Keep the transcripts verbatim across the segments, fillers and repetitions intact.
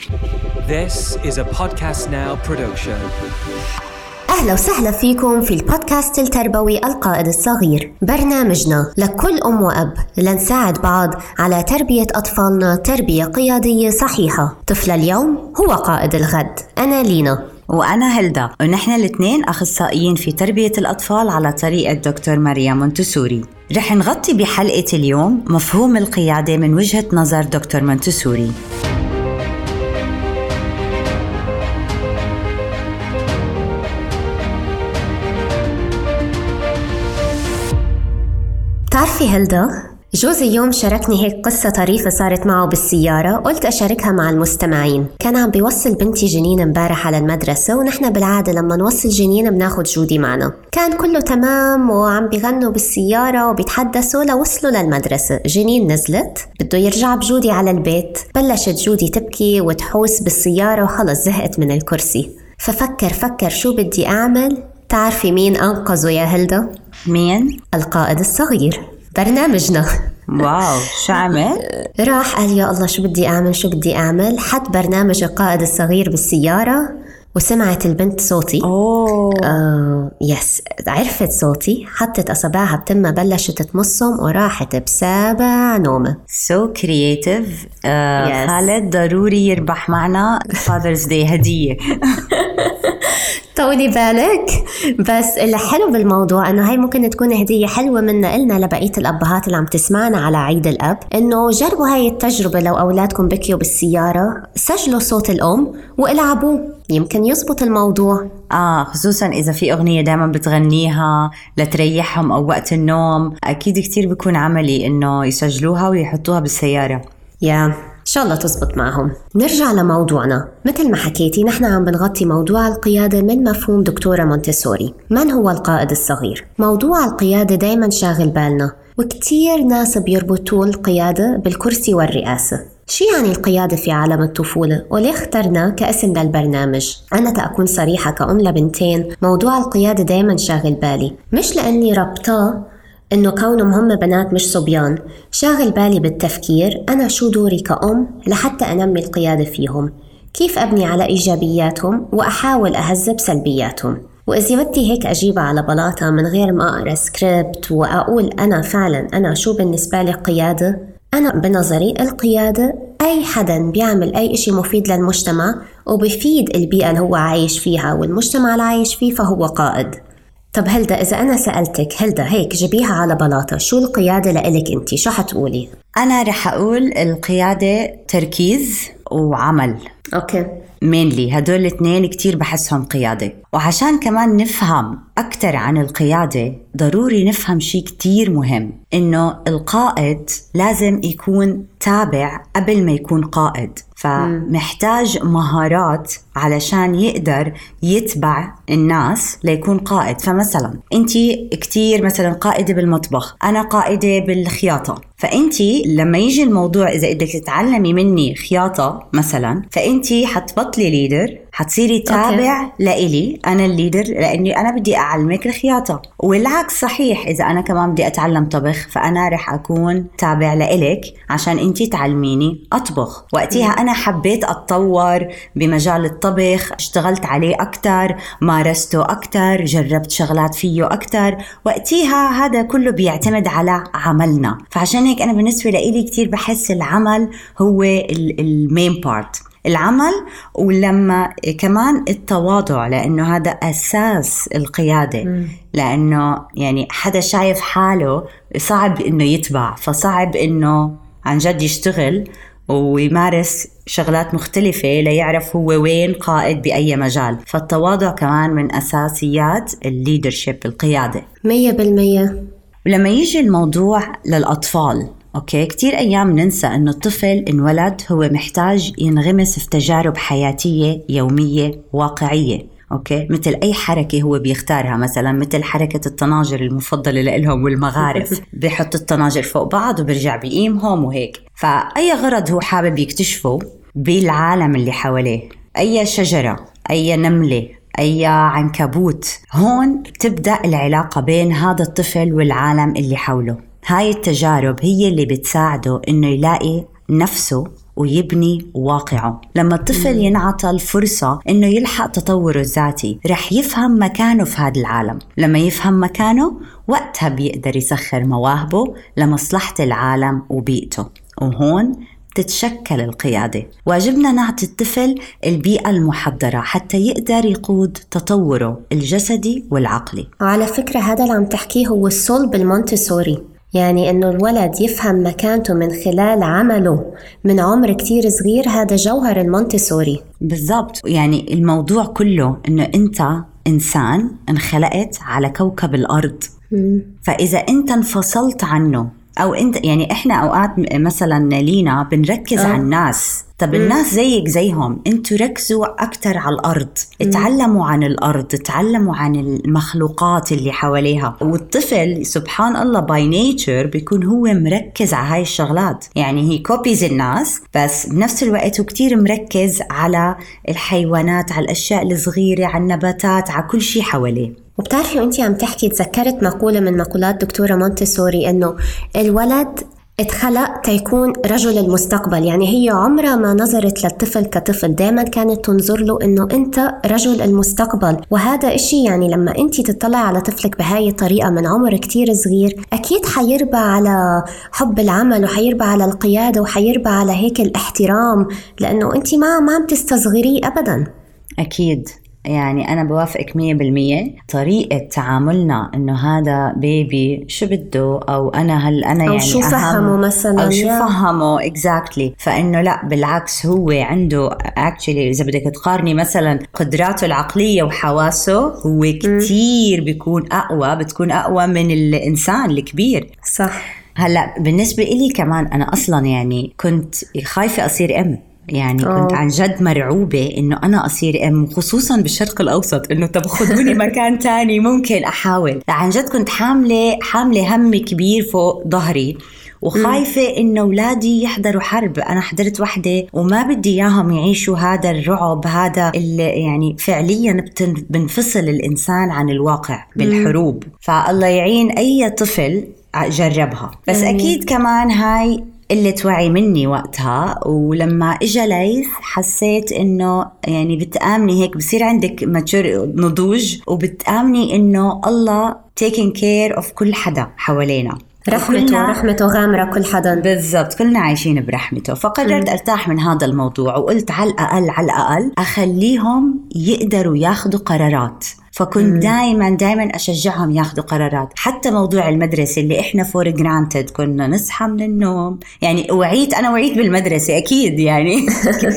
This is a Podcast Now production. أهلا وسهلا فيكم في البودكاست التربوي القائد الصغير، برنامجنا لكل أم وأب لنساعد بعض على تربية أطفالنا تربية قيادية صحيحة. طفل اليوم هو قائد الغد. أنا لينا وأنا هلدا، ونحن الاثنين أخصائيين في تربية الأطفال على طريقة دكتور ماريا مونتسوري. رح نغطي بحلقة اليوم مفهوم القيادة من وجهة نظر دكتور مونتسوري. تعرفي هلدا، جوزي يوم شاركني هيك قصة طريفة صارت معه بالسيارة، قلت أشاركها مع المستمعين. كان عم بيوصل بنتي جنين امبارح على المدرسة، ونحن بالعادة لما نوصل جنين بناخد جودي معنا. كان كله تمام وعم بيغنوا بالسيارة وبيتحدثوا لوصلوا للمدرسة. جنين نزلت بده يرجع بجودي على البيت، بلشت جودي تبكي وتحوس بالسيارة وخلص زهقت من الكرسي. ففكر فكر شو بدي أعمل. تعرفي مين أنقذه يا هلدا؟ مين؟ القائد الصغير، برنامجنا. واو، شو عمل؟ راح قال يا الله شو بدي أعمل شو بدي أعمل حط برنامج القائد الصغير بالسيارة، وسمعت البنت صوتي. أوه آه، يس، عرفت صوتي، حطت أصابعها بتمها، بلشت تمصهم وراحت بسابع نومة. سو كرياتيف. خالد ضروري يربح معنا فاذرز داي هدية. طولي بالك. بس الحلو بالموضوع انه هاي ممكن تكون هدية حلوة منا إلنا لبقية الأبهات اللي عم تسمعنا على عيد الأب، انه جربوا هاي التجربة. لو أولادكم بكيوا بالسيارة سجلوا صوت الأم والعبوا، يمكن يزبط الموضوع. آه خصوصا إذا في أغنية دائما بتغنيها لتريحهم أو وقت النوم، أكيد كتير بيكون عملي إنه يسجلوها ويحطوها بالسيارة. يا إن شاء الله تزبط معهم. نرجع لموضوعنا. مثل ما حكيتي نحن عم بنغطي موضوع القيادة من مفهوم دكتورة مونتسوري. من هو القائد الصغير؟ موضوع القيادة دايما شاغل بالنا، وكتير ناس بيربطوا القيادة بالكرسي والرئاسة. شو يعني القيادة في عالم الطفولة؟ وليه اخترنا كاسم للبرنامج؟ أنا تأكون صريحة كأم لبنتين، موضوع القيادة دايما شاغل بالي، مش لأني ربطاه إنه كونهم هم بنات مش صبيان، شاغل بالي بالتفكير أنا شو دوري كأم لحتى أنمي القيادة فيهم، كيف أبني على إيجابياتهم وأحاول أهذب سلبياتهم. وإذا بدي هيك أجيبها على بلاطة من غير ما أقرأ سكريبت وأقول أنا فعلا أنا شو بالنسبة لي قيادة، أنا بنظري القيادة أي حدا بيعمل أي إشي مفيد للمجتمع وبيفيد البيئة اللي هو عايش فيها والمجتمع اللي عايش فيه فهو قائد. طب هلدا، إذا أنا سألتك هلدا هيك جبيها على بلاطة، شو القيادة لإلك أنتي؟ شو حتقولي؟ أنا رح أقول القيادة تركيز وعمل. أوكي، مينلي هدول الاثنين كتير بحسهم قيادة. وعشان كمان نفهم أكتر عن القيادة ضروري نفهم شيء كتير مهم، إنه القائد لازم يكون تابع قبل ما يكون قائد، فمحتاج مهارات علشان يقدر يتبع الناس ليكون قائد. فمثلا انتي كتير مثلا قائدة بالمطبخ، أنا قائدة بالخياطة، فانتي لما يجي الموضوع إذا بدك تتعلمي مني خياطة مثلا، فانتي حتبطلي ليدر، حتصيري تابع لإلي أنا الليدر لأني أنا بدي أعلمك الخياطة. والعكس صحيح، إذا أنا كمان بدي أتعلم طبخ فأنا رح أكون تابع لإلك عشان أنتي تعلميني أطبخ. وقتها أنا حبيت أتطور بمجال الطبخ، اشتغلت عليه أكتر، مارسته أكتر، جربت شغلات فيه أكتر. وقتها هذا كله بيعتمد على عملنا. فعشان هيك أنا بالنسبة لإلي كتير بحس العمل هو المين بارت، العمل. ولما كمان التواضع، لأنه هذا أساس القيادة. م. لأنه يعني حدا شايف حاله صعب إنه يتبع، فصعب إنه عن جد يشتغل ويمارس شغلات مختلفة ليعرف هو وين قائد بأي مجال. فالتواضع كمان من أساسيات الليدرشيب، القيادة مية بالمية. ولما يجي الموضوع للأطفال، أوكي، كتير أيام ننسى أنه الطفل انولد هو محتاج ينغمس في تجارب حياتية يومية واقعية، أوكي، مثل أي حركة هو بيختارها، مثلا مثل حركة الطناجر المفضلة لهم والمغارف. بيحط الطناجر فوق بعض وبرجع بيقيمهم وهيك. فأي غرض هو حابب يكتشفه بالعالم اللي حواليه، أي شجرة، أي نملة، أي عنكبوت، هون تبدأ العلاقة بين هذا الطفل والعالم اللي حوله. هاي التجارب هي اللي بتساعده إنه يلاقي نفسه ويبني واقعه. لما الطفل ينعطى الفرصة إنه يلحق تطوره الذاتي رح يفهم مكانه في هذا العالم. لما يفهم مكانه وقتها بيقدر يسخر مواهبه لمصلحة العالم وبيئته، وهون تتشكل القيادة. واجبنا نعطي الطفل البيئة المحضرة حتى يقدر يقود تطوره الجسدي والعقلي. وعلى فكرة هذا اللي عم تحكيه هو الصلب المونتسوري، يعني إنه الولد يفهم مكانته من خلال عمله من عمر كتير صغير، هذا جوهر المونتسوري. بالضبط، يعني الموضوع كله إنه أنت إنسان انخلقت على كوكب الأرض. م. فإذا أنت انفصلت عنه أو أنت يعني إحنا أوقات مثلا لينا بنركز أه. على الناس، طب الناس زيك زيهم، انتوا ركزوا أكتر على الأرض، اتعلموا عن الأرض، اتعلموا عن المخلوقات اللي حواليها. والطفل سبحان الله باي نيتشر بيكون هو مركز على هاي الشغلات، يعني هي كوبيز الناس، بس بنفس الوقت هو كتير مركز على الحيوانات، على الأشياء الصغيرة، على النباتات، على كل شيء حواليه. وبتعرفي وانتي عم تحكي تذكرت مقولة من مقولات دكتورة مونتسوري إنه الولد اتخلق تيكون رجل المستقبل. يعني هي عمرها ما نظرت للطفل كطفل، دائما كانت تنظر له انه انت رجل المستقبل. وهذا اشي يعني لما انتي تطلع على طفلك بهاي الطريقة من عمر كتير صغير اكيد حيربى على حب العمل وحيربى على القيادة وحيربى على هيك الاحترام، لانه انتي ما ما عم تستصغريه ابدا. اكيد، يعني أنا بوافقك مية بالمية. طريقة تعاملنا إنه هذا بيبي شو بده، أو أنا هل أنا أو يعني شو فهمه مثلا، أو شو فهمه exactly. فإنه لا بالعكس، هو عنده actually إذا بدك تقارني مثلا قدراته العقلية وحواسه هو كتير بيكون أقوى، بتكون أقوى من الإنسان الكبير. صح. هلأ بالنسبة إلي كمان أنا أصلا يعني كنت خايفة أصير أم، يعني أوه. كنت عن جد مرعوبة إنه أنا أصير أم، خصوصاً بالشرق الأوسط، إنه طب خذوني مكان تاني ممكن أحاول. عن جد كنت حاملة حاملة هم كبير فوق ظهري، وخايفة إنه أولادي يحضروا حرب. أنا حضرت وحدة وما بدي إياهم يعيشوا هذا الرعب، هذا يعني فعلياً بنفصل الإنسان عن الواقع بالحروب. فالله يعين أي طفل جربها. بس مم. أكيد كمان هاي اللي توعي مني وقتها. ولما إجا ليث حسيت إنه يعني بتآمني هيك بصير عندك ماتشور نضوج، وبتآمني إنه الله taking care of كل حدا حوالينا، رحمته رحمته غامرة كل حدا. بالضبط، كلنا عايشين برحمته. فقررت ارتاح من هذا الموضوع، وقلت على الأقل على الأقل أخليهم يقدروا ياخدوا قرارات. فكنت دايما دايما أشجعهم ياخدوا قرارات. حتى موضوع المدرسة اللي إحنا فور جرانتد كنا نصحى من النوم، يعني وعيت أنا وعيت بالمدرسة أكيد يعني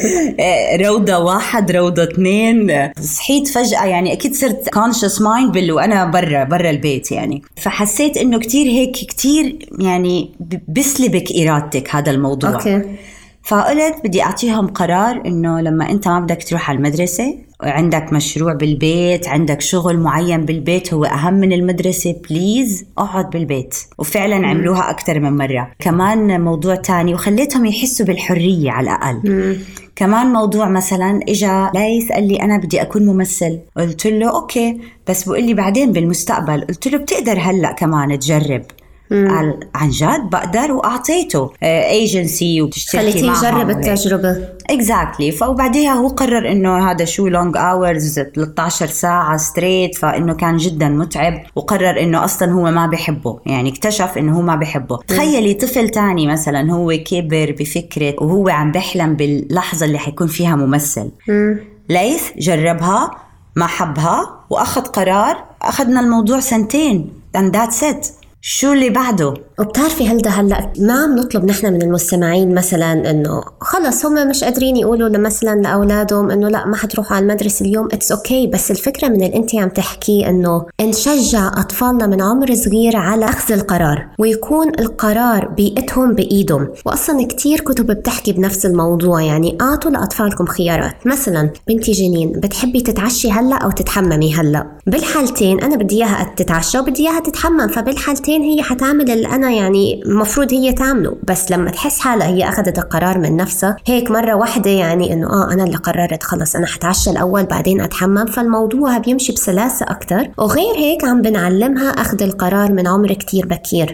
روضة واحد روضة اثنين، صحيت فجأة يعني أكيد صرت conscious mind بال وأنا برا برا البيت يعني. فحسيت إنه كتير هيك كتير يعني بسلبك إرادتك هذا الموضوع. أوكي. فقلت بدي أعطيهم قرار إنه لما أنت ما بدك تروح على المدرسة، عندك مشروع بالبيت، عندك شغل معين بالبيت هو أهم من المدرسة، بليز اقعد بالبيت. وفعلا عملوها أكتر من مرة. كمان موضوع تاني وخليتهم يحسوا بالحرية على الأقل. مم. كمان موضوع مثلا إجا ليث قال لي أنا بدي أكون ممثل، قلت له أوكي، بس بقول لي بعدين بالمستقبل. قلت له بتقدر هلأ كمان تجرب. قال عن جد بقدر، وأعطيته ايجنسي وتشتركي معها، خليتيه يجرب التجربة. اكزاكتلي. فوبعدها هو قرر انه هذا شو لونج اورز ثلاثة عشر ساعة ستريت، فانه كان جدا متعب، وقرر انه اصلا هو ما بيحبه، يعني اكتشف انه هو ما بيحبه. تخيلي طفل تاني مثلا هو كبر بفكرة وهو عم بيحلم باللحظة اللي حيكون فيها ممثل. ليث جربها ما حبها وأخذ قرار، أخذنا الموضوع سنتين and that's it. شو اللي بعده؟ وبتعرفي هلدا هلأ ما عم نطلب نحن من المستمعين مثلا انه خلص هم مش قادرين يقولوا مثلا لأولادهم انه لا ما حتروحوا على المدرسة اليوم، اتس اوكي okay. بس الفكرة من اللي انتي عم تحكي انه نشجع اطفالنا من عمر صغير على اخذ القرار، ويكون القرار بيئتهم بايدهم. واصلا كتير كتب بتحكي بنفس الموضوع، يعني اعطوا لاطفالكم خيارات. مثلا بنتي جنين بتحبي تتعشي هلأ او تتحممي هلأ، بالحالتين انا بدي اياها تتعشى وبدي اياها تتحمم، فبالحالتين ساعتين هي حتعمل اللي أنا يعني مفروض هي تعمله، بس لما تحس حالها هي أخذت القرار من نفسها هيك مرة واحدة يعني إنه آه أنا اللي قررت خلص أنا حتعشى الأول بعدين أتحمم، فالموضوع بيمشي بسلاسة أكتر. وغير هيك عم بنعلمها أخذ القرار من عمر كتير بكير.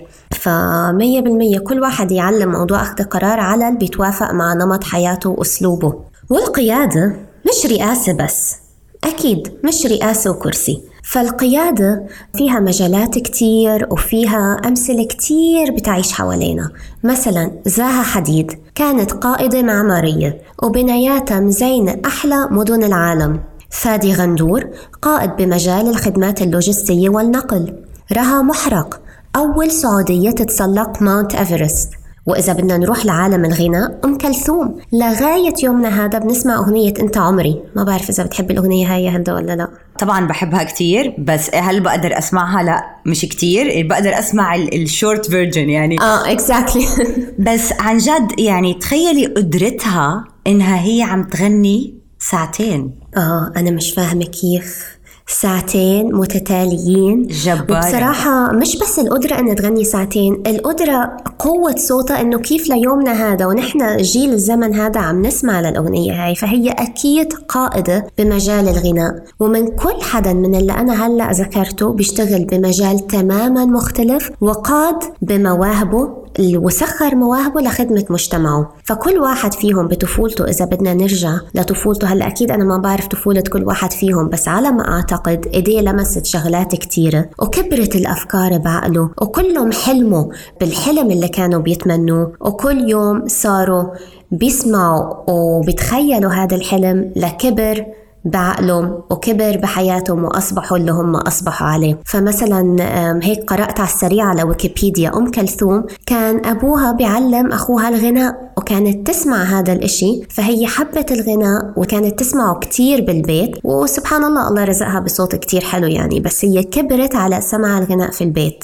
فمية بالمية كل واحد يعلم موضوع أخذ القرار على اللي بيتوافق مع نمط حياته وأسلوبه. والقيادة مش رئاسة بس، أكيد مش رئاسة وكرسي. فالقيادة فيها مجالات كتير وفيها أمثلة كتير بتعيش حوالينا. مثلا زاها حديد كانت قائدة معمارية وبناياتها مزينة أحلى مدن العالم. فادي غندور قائد بمجال الخدمات اللوجستية والنقل. رها محرق أول سعودية تتسلق ماونت إيفرست. وإذا بدنا نروح لعالم الغناء، أم كلثوم لغاية يومنا هذا بنسمع أغنية أنت عمري. ما بعرف إذا بتحب الأغنية هاي هلدا ولا لا. طبعا بحبها كتير، بس هل بقدر أسمعها؟ لا مش كتير، بقدر أسمع الشورت فيرجن يعني. آه إكزاكتلي. بس عن جد يعني تخيلي قدرتها إنها هي عم تغني ساعتين. آه أنا مش فاهمة كيف ساعتين متتاليين. جبار. وبصراحة مش بس القدرة أن تغني ساعتين، القدرة قوة صوتها أنه كيف ليومنا هذا ونحن جيل الزمن هذا عم نسمع للأغنية هاي. فهي أكيد قائدة بمجال الغناء. ومن كل حدا من اللي أنا هلأ ذكرته بيشتغل بمجال تماما مختلف وقاد بمواهبه وسخر مواهبه لخدمة مجتمعه. فكل واحد فيهم بطفولته، إذا بدنا نرجع لطفولته، هلأ أكيد أنا ما بعرف طفولة كل واحد فيهم، بس على ما أعتقد إيديه لمست شغلات كتيرة وكبرت الأفكار بعقله، وكلهم حلموا بالحلم اللي كانوا بيتمنوه، وكل يوم صاروا بيسمعوا وبيتخيلوا هذا الحلم لكبر بعقلهم وكبر بحياتهم وأصبحوا اللي هم أصبحوا عليه. فمثلا هيك قرأت على السريع على ويكيبيديا، أم كلثوم كان أبوها بيعلم أخوها الغناء وكانت تسمع هذا الإشي، فهي حبت الغناء وكانت تسمعه كتير بالبيت. وسبحان الله الله رزقها بصوت كتير حلو يعني، بس هي كبرت على سمع الغناء في البيت.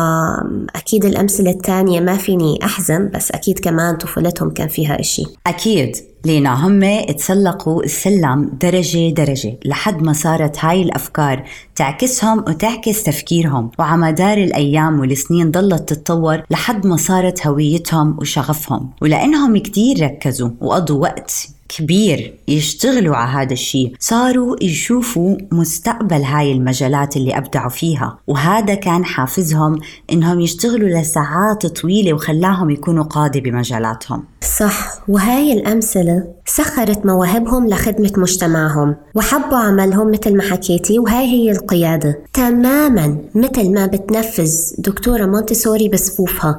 فأكيد الأمثلة التانية ما فيني أحزم، بس أكيد كمان طفولتهم كان فيها إشي. أكيد لينا هم اتسلقوا السلم درجة درجة لحد ما صارت هاي الأفكار تعكسهم وتعكس تفكيرهم، وعلى مدار الأيام والسنين ضلت تتطور لحد ما صارت هويتهم وشغفهم. ولأنهم كتير ركزوا وقضوا وقت كبير يشتغلوا على هذا الشيء، صاروا يشوفوا مستقبل هاي المجالات اللي أبدعوا فيها، وهذا كان حافزهم إنهم يشتغلوا لساعات طويلة وخلاهم يكونوا قادة بمجالاتهم. صح. وهاي الأمثلة سخرت مواهبهم لخدمة مجتمعهم وحبوا عملهم مثل ما حكيتي. وهاي هي القيادة تماما مثل ما بتنفذ دكتورة مونتسوري بصفوفها،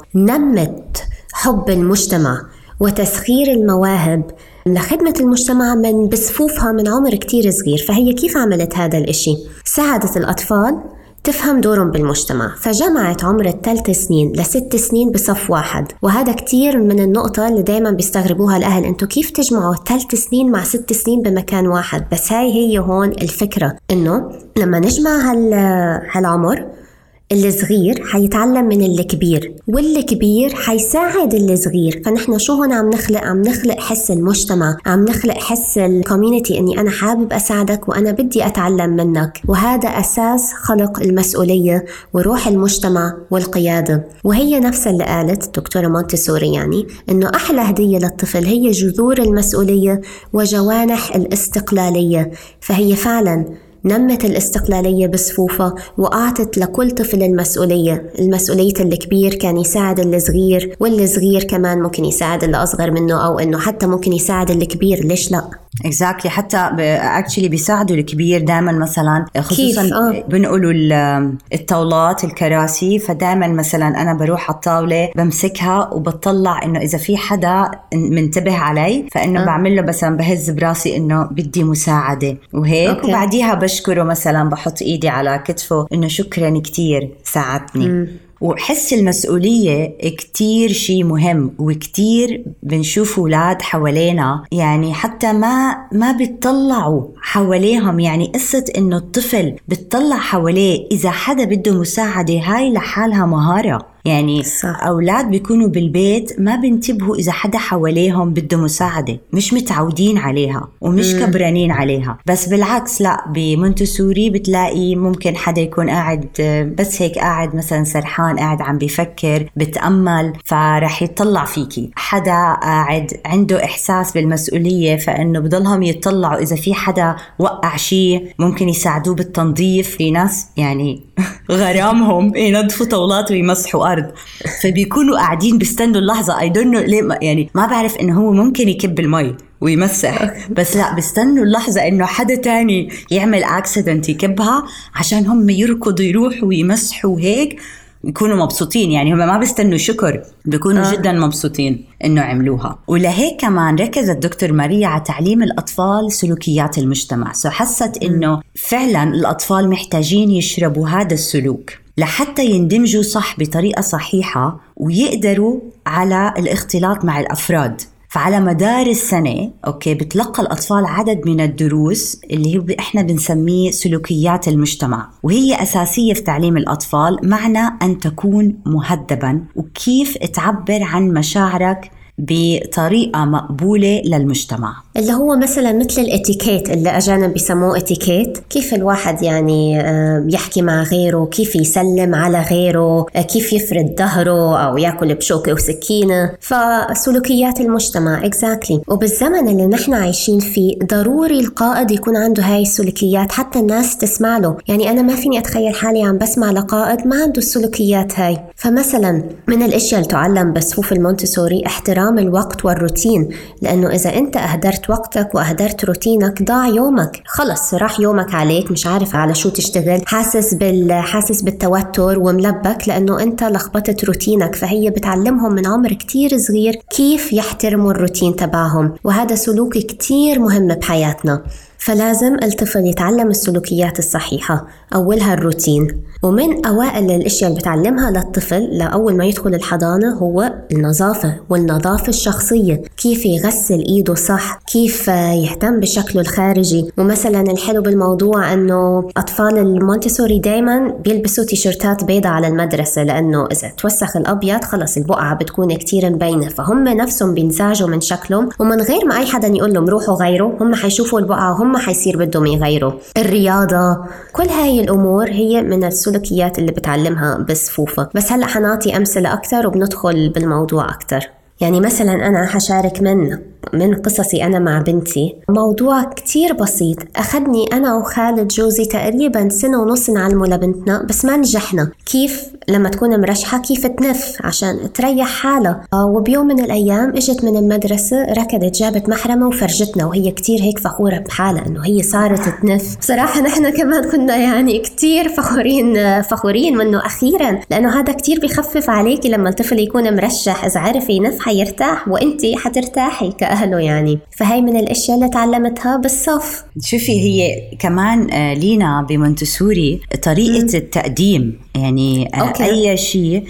نمت حب المجتمع وتسخير المواهب لخدمة المجتمع من بصفوفها من عمر كتير صغير. فهي كيف عملت هذا الاشي؟ ساعدت الأطفال تفهم دورهم بالمجتمع، فجمعت عمر الثلاث سنين لست سنين بصف واحد. وهذا كتير من النقطة اللي دايما بيستغربوها الأهل، انتو كيف تجمعوا ثلاث سنين مع ست سنين بمكان واحد؟ بس هاي هي هون الفكرة، انه لما نجمع هال هالعمر الصغير حيتعلم من الكبير، والكبير حيساعد الصغير. فنحن شو هون عم نخلق؟ عم نخلق حس المجتمع، عم نخلق حس الكوميونتي، اني انا حابب اساعدك وانا بدي اتعلم منك. وهذا اساس خلق المسؤولية وروح المجتمع والقيادة. وهي نفس اللي قالت دكتورة مونتسوري، يعني انه احلى هدية للطفل هي جذور المسؤولية وجوانح الاستقلالية. فهي فعلا نمت الاستقلالية بصفوفها وأعطت لكل طفل المسؤولية. المسؤولية الكبير كان يساعد الصغير، والصغير كمان ممكن يساعد اللي أصغر منه، أو إنه حتى ممكن يساعد الكبير، ليش لا؟ exactly. حتى actually بيساعدوا الكبير دائما، مثلا خصوصا آه. بنقولوا الطاولات الكراسي، فدائما مثلا أنا بروح على الطاولة بمسكها وبطلع إنه إذا في حدا منتبه علي، فإنه آه. بعمل له مثلا بهز براسي إنه بدي مساعدة وهيك. أوكي. وبعديها بشكره، مثلا بحط إيدي على كتفه إنه شكرا كتير ساعدتني. م. وحس المسؤولية كتير شيء مهم، وكتير بنشوف أولاد حوالينا يعني حتى ما ما بيطلعوا حواليهم. يعني قصة إنه الطفل بيطلع حواليه إذا حدا بده مساعدة، هاي لحالها مهارة. يعني صح. أولاد بيكونوا بالبيت ما بينتبهوا إذا حدا حواليهم بده مساعدة، مش متعودين عليها ومش مم. كبرانين عليها. بس بالعكس لا، بمونتسوري بتلاقي ممكن حدا يكون قاعد بس هيك قاعد مثلا سرحان، قاعد عم بيفكر بتأمل، فرح يطلع فيكي. حدا قاعد عنده إحساس بالمسؤولية، فإنه بضلهم يطلعوا إذا في حدا وقع شيء ممكن يساعدوه بالتنظيف. في ناس يعني غرامهم ينظفوا طاولات ويمسحوا أرض، فبيكونوا قاعدين بيستنوا اللحظة. I don't know ليه، يعني ما بعرف إنه هو ممكن يكب المي ويمسح، بس لا بيستنوا اللحظة إنه حدا تاني يعمل accident يكبها عشان هم يركضوا يروحوا ويمسحوا وهيك يكونوا مبسوطين. يعني هم ما بيستنوا شكر، بيكونوا آه. جدا مبسوطين إنه عملوها. ولهيك كمان ركزت دكتور ماريا على تعليم الأطفال سلوكيات المجتمع. سو حست إنه فعلا الأطفال محتاجين يشربوا هذا السلوك لحتى يندمجوا صح بطريقة صحيحة ويقدروا على الاختلاط مع الأفراد. فعلى مدار السنة أوكي بتلقى الأطفال عدد من الدروس اللي هو إحنا بنسميه سلوكيات المجتمع، وهي أساسية في تعليم الأطفال. معنى أن تكون مهذبا وكيف تعبر عن مشاعرك بطريقة مقبولة للمجتمع، اللي هو مثلا مثل الاتيكيت اللي أجانب بيسموه اتيكيت، كيف الواحد يعني يحكي مع غيره، كيف يسلم على غيره، كيف يفرد ظهره أو يأكل بشوكة وسكينة. فسلوكيات المجتمع exactly. وبالزمن اللي نحن عايشين فيه ضروري القائد يكون عنده هاي السلوكيات حتى الناس تسمع له. يعني أنا ما فيني أتخيل حالي عم بسمع لقائد ما عنده السلوكيات هاي. فمثلا من الأشياء اللي تعلم بصفوف المونتسوري احترام الوقت والروتين، لأنه إذا أنت أهدرت وقتك وأهدرت روتينك ضاع يومك، خلص راح يومك عليك، مش عارف على شو تشتغل، حاسس بال حاسس بالتوتر وملبك لأنه أنت لخبطت روتينك. فهي بتعلمهم من عمر كتير صغير كيف يحترموا الروتين تبعهم، وهذا سلوك كتير مهم بحياتنا. فلازم الطفل يتعلم السلوكيات الصحيحة، أولها الروتين. ومن أوائل الأشياء اللي بتعلمها للطفل لأول ما يدخل الحضانة هو النظافة والنظافة الشخصية، كيف يغسل إيده صح، كيف يهتم بشكله الخارجي. ومثلا الحلو بالموضوع أنه أطفال المونتسوري دايما بيلبسوا تيشيرتات بيضة على المدرسة، لأنه إذا توسخ الأبيض خلص البقعة بتكون كتير مبينة، فهم نفسهم بينزعجوا من شكلهم، ومن غير ما أي حدا يقول لهم روحوا غيروا، هم حيشوفوا البقعة وهم ما حيصير بدهم يغيروا. الرياضة، كل هاي الأمور هي من السلوكيات اللي بتعلمها بصفوفة. بس هلأ حنعطي أمثلة أكتر وبندخل بالموضوع أكتر. يعني مثلا أنا حشارك من من قصصي أنا مع بنتي موضوع كتير بسيط. أخذني أنا وخالد جوزي تقريبا سنة ونص نعلمه لبنتنا، بس ما نجحنا كيف لما تكون مرشحة كيف تنف عشان تريح حالها. وبيوم من الأيام إجت من المدرسة، ركضت جابت محرمة وفرجتنا، وهي كتير هيك فخورة بحالها إنه هي صارت تنف. بصراحة نحن كمان كنا يعني كتير فخورين فخورين منه أخيرا، لأنه هذا كتير بيخفف عليكي لما الطفل يكون مرشح. إذا عرف ينف حيرتاح وإنتي حترتاحي كأهله يعني. فهي من الأشياء اللي تعلمتها بالصف. شوفي هي كمان لينا بمونتسوري طريقة م. التقديم، يعني أوكي. أي شيء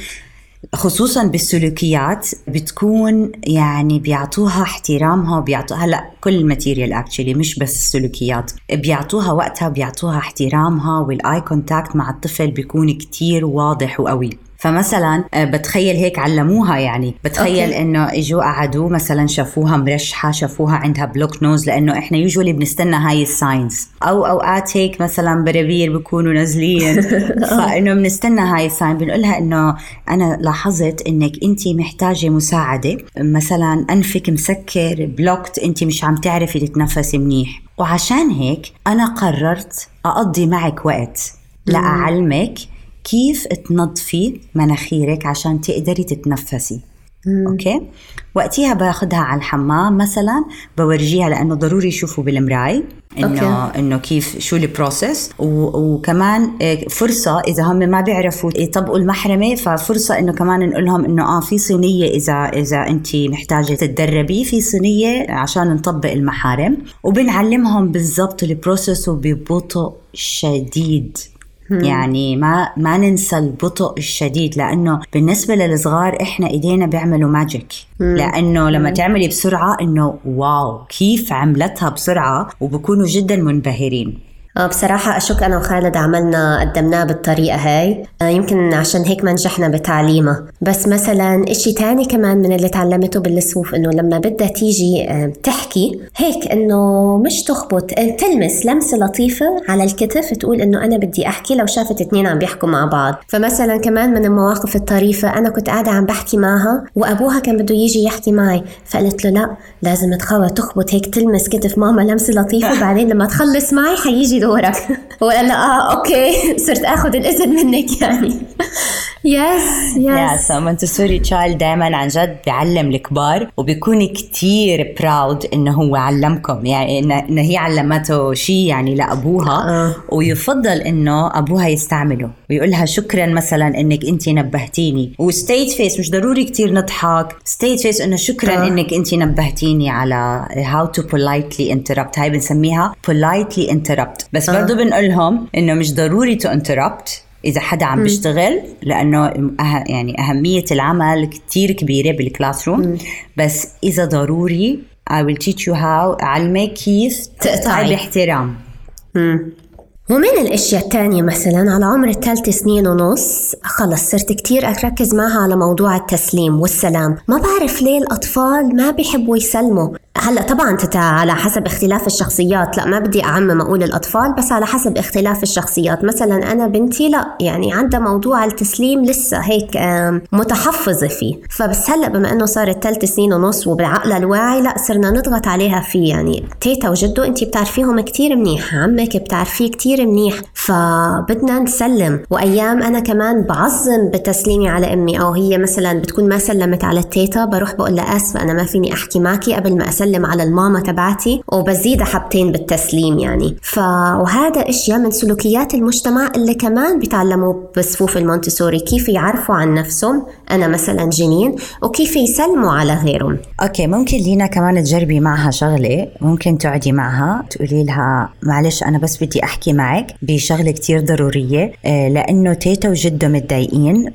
خصوصا بالسلوكيات بتكون يعني بيعطوها احترامها وبيعطوها هلا كل الماتيريال اكشلي مش بس السلوكيات، بيعطوها وقتها بيعطوها احترامها، والاي كونتاكت مع الطفل بيكون كتير واضح وقوي. فمثلا بتخيل هيك علموها، يعني بتخيل أوكي. انه اجوا قعدوا مثلا شافوها مرشحه، شافوها عندها بلوك نوز، لانه احنا يوجولي بنستنى هاي الساينز، او اوقات هيك مثلا بربير بيكونوا نازلين فانه بنستنى هاي الساين، بنقولها انه انا لاحظت انك انتي محتاجه مساعده، مثلا انفك مسكر بلوكت، انتي مش عم تعرفي تتنفسي منيح، وعشان هيك انا قررت اقضي معك وقت لاعلمك كيف تنظفي مناخيرك عشان تقدري تتنفسي. مم. أوكي؟ وقتها باخدها على الحمام مثلا، بورجيها لأنه ضروري يشوفوا بالمراي إنه إنه كيف شو البروسيس، وكمان فرصة إذا هم ما بيعرفوا يطبقوا المحرمة، ففرصة إنه كمان نقولهم إنه آه في صينية إذا إذا أنتي محتاجة تتدربي في صينية عشان نطبق المحارم، وبنعلمهم بالضبط البروسيس وببطء شديد. يعني ما ما ننسى البطء الشديد، لأنه بالنسبة للصغار إحنا إيدينا بيعملوا ماجيك، لأنه لما تعملي بسرعة إنه واو كيف عملتها بسرعة، وبكونوا جدا منبهرين. بصراحة أشك أنا وخالد عملنا قدمناه بالطريقة هاي، يمكن عشان هيك ما نجحنا بتعليمه. بس مثلا إشي تاني كمان من اللي تعلمته بالصفوف إنه لما بدها تيجي تحكي هيك إنه مش تخبط، تلمس لمسة لطيفة على الكتف تقول إنه أنا بدي أحكي لو شافت اتنين عم بيحكوا مع بعض. فمثلا كمان من المواقف الطريفة أنا كنت قاعدة عم بحكي معها وأبوها كان بده يجي يحكي معي، فقلت له لا لازم تخوى تخبط هيك تلمس كتف ماما لمسة لطيفة وبعدين لما تخلص معي حيجي دورك. وقال لا آه أوكي صرت أخذ الإذن منك يعني. يس يس مونتسوري تشايلد دائما عن جد بيعلم الكبار وبيكون كتير براود إنه هو علمكم، يعني إن هي علمته شيء يعني لأبوها آه. ويفضل إنه أبوها يستعمله ويقولها شكرا مثلا إنك أنت نبهتيني، وستيت فيس مش ضروري كتير نضحك، ستيت فيس إنه شكرا آه. إنك أنت نبهتيني على how to politely interrupt، هاي بنسميها politely interrupt. بس آه. برضو بنقولهم إنه مش ضروري to interrupt إذا حدا عم بيشتغل، لأنه أه يعني أهمية العمل كتير كبيرة بالكلاس روم، بس إذا ضروري I will teach you how، أعلمك كيف تقطعي باحترام. ومن الاشياء التانية مثلا على عمر الثالث سنين ونص خلص صرت كتير اركز معها على موضوع التسليم والسلام. ما بعرف ليه الاطفال ما بيحبوا يسلموا. هلا طبعا تتع على حسب اختلاف الشخصيات، لا ما بدي اعمم اقول الاطفال، بس على حسب اختلاف الشخصيات. مثلا انا بنتي لا يعني عندها موضوع التسليم لسه هيك متحفظة فيه، فبس هلا بما انه صارت ثلاث سنين ونص وبالعقل الواعي لا صرنا نضغط عليها فيه. يعني تيتا وجدو انتي بتعرفيهم كتير منيح، عمك بتعرفيه كتير منيح، فبدنا نسلم. وايام انا كمان بعظم بتسليمي على امي، او هي مثلا بتكون ما سلمت على التيتا بروح بقول لها اسفه انا ما فيني احكي معكي قبل ما اسلم على الماما تبعتي، وبزيد حبتين بالتسليم يعني. فهذا اشياء من سلوكيات المجتمع اللي كمان بيتعلموا بصفوف المونتسوري، كيف يعرفوا عن نفسهم انا مثلا جنين، وكيف يسلموا على غيرهم. اوكي ممكن لينا كمان تجربي معها شغله، ممكن تقعدي معها تقولي لها معلش انا بس بدي احكي معك بشغله كتير ضروريه لانه تيتا وجدو متضايقين،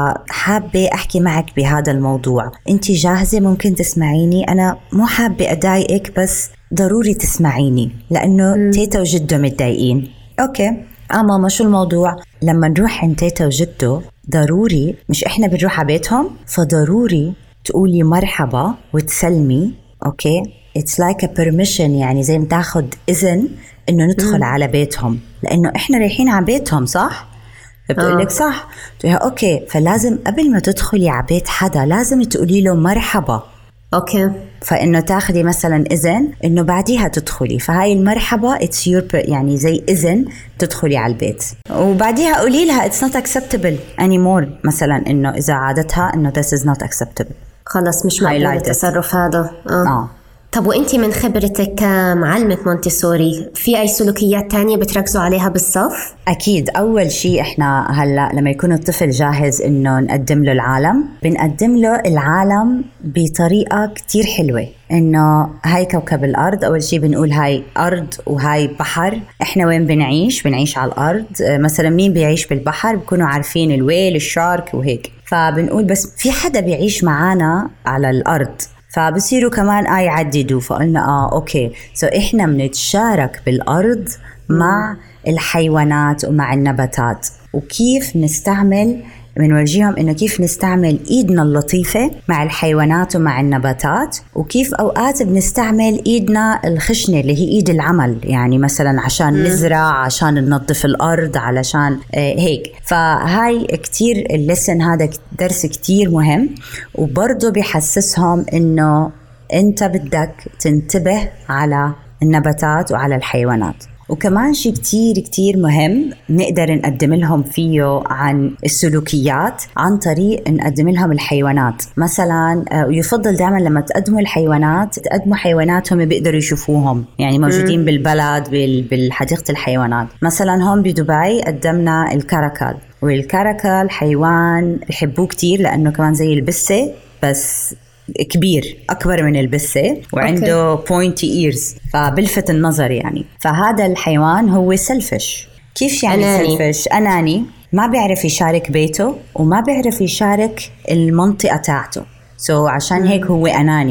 فحابه احكي معك بهذا الموضوع، انتي جاهزه ممكن تسمعيني؟ انا مو حابه اضايقك بس ضروري تسمعيني لانه م. تيتا وجدو متضايقين. اوكي اه ماما شو الموضوع؟ لما نروح عند تيتا وجدو ضروري، مش احنا بنروح على بيتهم، فضروري تقولي مرحبا وتسلمي. اوكي it's like a permission، يعني زي ما تاخد اذن انه ندخل م. على بيتهم، لانه احنا رايحين على بيتهم صح؟ فبتقول لك صح، تقولها اوكي، فلازم قبل ما تدخلي على بيت حدا لازم تقولي له مرحبا. اوكي فانه تاخدي مثلا اذن انه بعديها تدخلي، فهاي المرحبا it's your يعني زي اذن تدخلي على البيت، وبعديها قولي لها it's not acceptable anymore، مثلا انه اذا عادتها انه this is not acceptable، خلص مش مقبول التصرف هذا. اه, آه. طب وانتي من خبرتك كمعلمة مونتسوري في اي سلوكيات تانية بتركزوا عليها بالصف؟ اكيد اول شيء احنا هلا لما يكون الطفل جاهز انه نقدم له العالم، بنقدم له العالم بطريقة كتير حلوة، انه هاي كوكب الارض، اول شيء بنقول هاي ارض وهاي بحر، احنا وين بنعيش؟ بنعيش على الارض، مثلا مين بيعيش بالبحر؟ بكونوا عارفين الويل الشارك وهيك، فبنقول بس في حدا بيعيش معانا على الارض، فبصيروا كمان آه يعددوا، فقلنا آه أوكي سو إحنا بنتشارك بالأرض مع الحيوانات ومع النباتات، وكيف نستعمل، بنورجيهم إنه كيف نستعمل إيدنا اللطيفة مع الحيوانات ومع النباتات، وكيف أوقات بنستعمل إيدنا الخشنة اللي هي إيد العمل، يعني مثلا عشان نزرع، عشان ننظف الأرض، علشان آه هيك. فهاي كتير اللسن هذا درس كتير مهم، وبرضه بيحسسهم إنه أنت بدك تنتبه على النباتات وعلى الحيوانات. وكمان شيء كتير كتير مهم نقدر نقدم لهم فيه عن السلوكيات عن طريق نقدم لهم الحيوانات، مثلا ويفضل دائما لما تقدموا الحيوانات تقدموا حيواناتهم بيقدروا يشوفوهم، يعني موجودين م. بالبلد بالحديقة الحيوانات. مثلا هون بدبي قدمنا الكاراكال، والكاراكال حيوان بيحبوه كتير لأنه كمان زي البسة بس كبير أكبر من البسة، وعنده pointy ears فبلفت النظر يعني. فهذا الحيوان هو سلفش. كيف يعني أناني. سلفش أناني، ما بيعرف يشارك بيته وما بيعرف يشارك المنطقة تاعته، سو so عشان هيك هو أناني.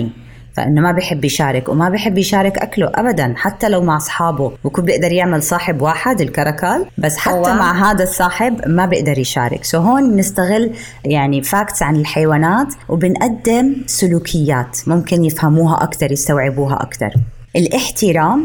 فإنه ما بيحب يشارك وما بيحب يشارك أكله أبدا حتى لو مع أصحابه، وكون بيقدر يعمل صاحب واحد الكركال بس حتى أوه. مع هذا الصاحب ما بيقدر يشارك. سو هون نستغل يعني فاكتس عن الحيوانات وبنقدم سلوكيات ممكن يفهموها أكتر يستوعبوها أكتر. الاحترام